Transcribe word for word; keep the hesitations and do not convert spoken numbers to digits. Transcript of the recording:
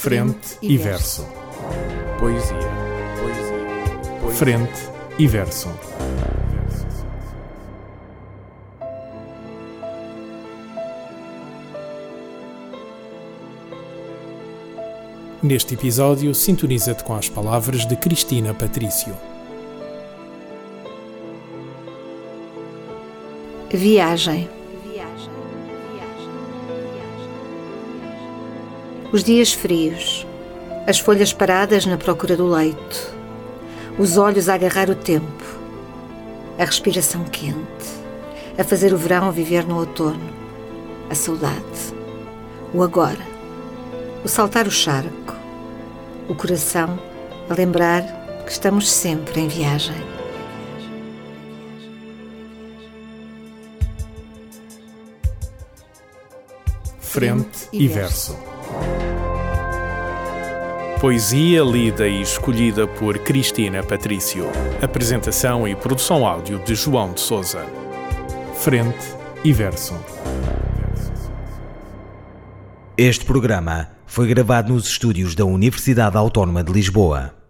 Frente e verso. Poesia. Poesia. Poesia. Frente e verso. Neste episódio, sintoniza-te com as palavras de Cristina Patrício. Viagem. Os dias frios, as folhas paradas na procura do leito, os olhos a agarrar o tempo, a respiração quente, a fazer o verão viver no outono, a saudade, o agora, o saltar o charco, o coração a lembrar que estamos sempre em viagem. Frente e verso. Poesia lida e escolhida por Cristina Patrício. Apresentação e produção áudio de João de Sousa. Frente e verso. Este programa foi gravado nos estúdios da Universidade Autónoma de Lisboa.